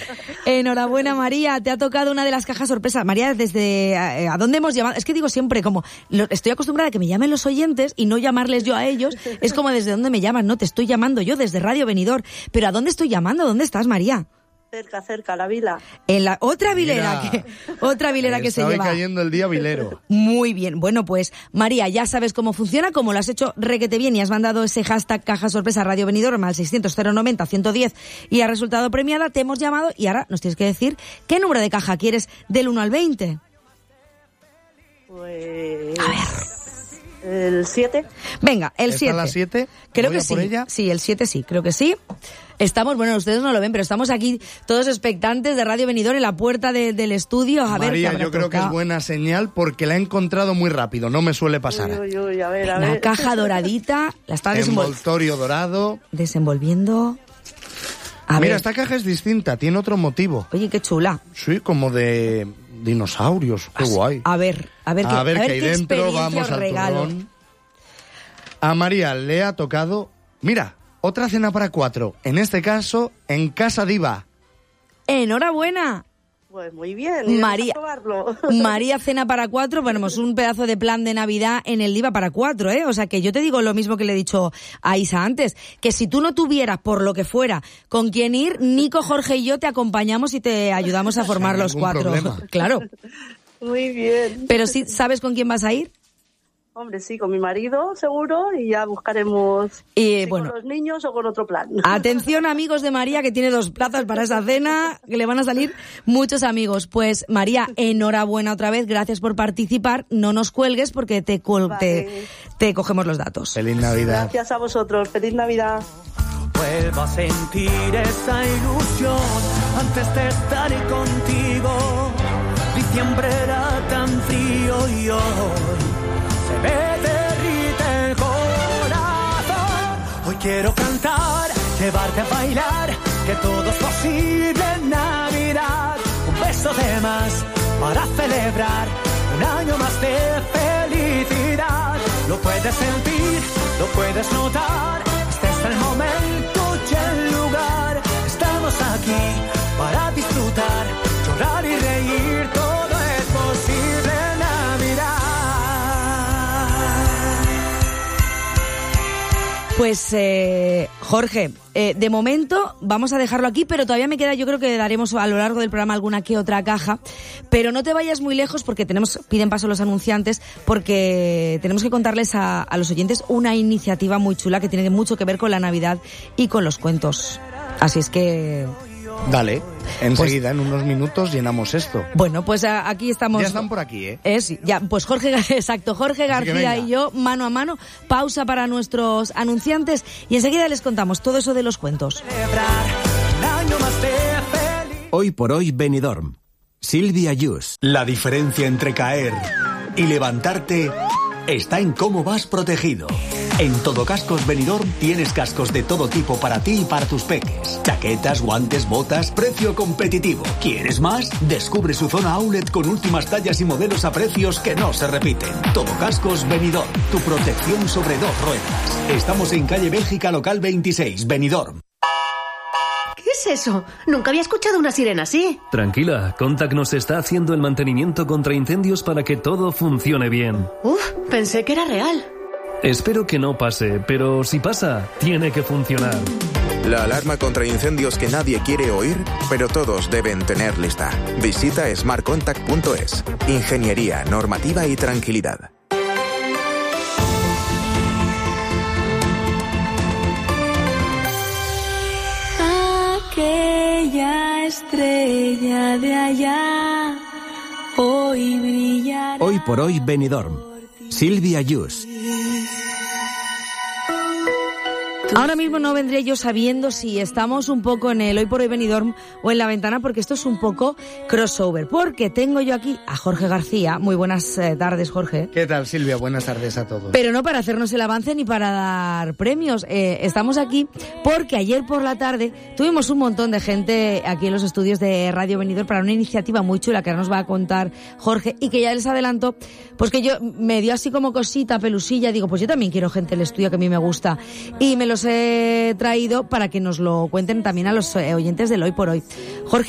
Enhorabuena, María, te ha tocado una de las cajas sorpresas. María, ¿desde a dónde hemos llamado? Es que digo siempre, como estoy acostumbrada a que me llamen los oyentes y no llamarles yo a ellos, es como desde dónde me llaman. No, te estoy llamando yo desde Radio Benidorm. Pero ¿a dónde estoy llamando? ¿Dónde estás, María? Cerca, la vila. En la otra vilera que se lleva. Está cayendo el día vilero. Muy bien. Bueno, pues, María, ya sabes cómo funciona, como lo has hecho requete bien y has mandado ese hashtag caja sorpresa Radio Benidorm al 600-090-110 y has resultado premiada, te hemos llamado y ahora nos tienes que decir qué número de caja quieres del 1 al 20. Pues... A ver. El 7. Venga, el 7. ¿Está la 7? Creo que sí. Por ella. Sí, el 7 sí, creo que sí. Estamos, bueno, ustedes no lo ven, pero estamos aquí todos expectantes de Radio Benidorm en la puerta del estudio. A ver, María, ¿qué habrá yo creo tocado? que es buena señal porque la he encontrado muy rápido, no me suele pasar. Uy, a ver. La caja doradita, la está Envoltorio dorado. desenvolviendo. Mira, esta caja es distinta, tiene otro motivo. Oye, qué chula. Sí, como de dinosaurios, qué guay. A ver qué hay dentro, experiencia vamos os al regalo. turrón. A María le ha tocado, mira, otra cena para 4, en este caso, en Casa Diva. ¡Enhorabuena! Pues muy bien, María, a probarlo. María cena para 4, ponemos un pedazo de plan de Navidad en el Diva para 4, ¿eh? O sea que yo te digo lo mismo que le he dicho a Isa antes, que si tú no tuvieras, por lo que fuera, con quién ir, Nico, Jorge y yo te acompañamos y te ayudamos a formar los 4. Problema. Claro. Muy bien. Pero sí, ¿sabes con quién vas a ir? Hombre, sí, con mi marido, seguro, y ya buscaremos bueno, con los niños o con otro plan. Atención, amigos de María, que tiene 2 plazas para esa cena, que le van a salir muchos amigos. Pues, María, enhorabuena otra vez, gracias por participar. No nos cuelgues porque te cogemos los datos. Feliz Navidad. Gracias a vosotros, feliz Navidad. Vuelvo a sentir esa ilusión antes de estar contigo. Diciembre era tan frío y hoy se me derrite el corazón. Hoy quiero cantar, llevarte a bailar, que todo es posible en Navidad. Un beso de más para celebrar un año más de felicidad. Lo puedes sentir, lo puedes notar. Este es el momento y el lugar. Estamos aquí para disfrutar, llorar y reír. Todo es posible en Navidad. Pues, Jorge, de momento vamos a dejarlo aquí, pero todavía me queda, yo creo que daremos a lo largo del programa alguna que otra caja, pero no te vayas muy lejos porque piden paso los anunciantes, porque tenemos que contarles a los oyentes una iniciativa muy chula que tiene mucho que ver con la Navidad y con los cuentos. Así es que... Dale, enseguida, en unos minutos llenamos esto. Bueno, pues aquí estamos. Ya están por aquí, ¿eh? Pues Jorge García y yo, mano a mano, pausa para nuestros anunciantes y enseguida les contamos todo eso de los cuentos. Hoy por hoy Benidorm. Silvia Yus. La diferencia entre caer y levantarte está en cómo vas protegido. En Todo Cascos Benidorm tienes cascos de todo tipo para ti y para tus peques. Chaquetas, guantes, botas, precio competitivo. ¿Quieres más? Descubre su zona outlet con últimas tallas y modelos a precios que no se repiten. Todo Cascos Benidorm, tu protección sobre 2 ruedas. Estamos en calle Bélgica, local 26, Benidorm. ¿Qué es eso? Nunca había escuchado una sirena así. Tranquila, Contact nos está haciendo el mantenimiento contra incendios para que todo funcione bien. Pensé que era real. Espero que no pase, pero si pasa, tiene que funcionar. La alarma contra incendios que nadie quiere oír, pero todos deben tener lista. Visita smartcontact.es. Ingeniería, normativa y tranquilidad. Aquella estrella de allá, hoy brillará. Hoy por hoy Benidorm. Silvia Yus. Ahora mismo no vendría yo sabiendo si estamos un poco en el Hoy por Hoy Benidorm o en La Ventana, porque esto es un poco crossover, porque tengo yo aquí a Jorge García. Muy buenas tardes, Jorge. ¿Qué tal, Silvia? Buenas tardes a todos. Pero no para hacernos el avance ni para dar premios. Estamos aquí porque ayer por la tarde tuvimos un montón de gente aquí en los estudios de Radio Benidorm para una iniciativa muy chula que ahora nos va a contar Jorge y que ya les adelanto, pues que yo me dio así como cosita, pelusilla, digo, pues yo también quiero gente en el estudio que a mí me gusta y me los he traído para que nos lo cuenten también a los oyentes del Hoy por Hoy. Jorge,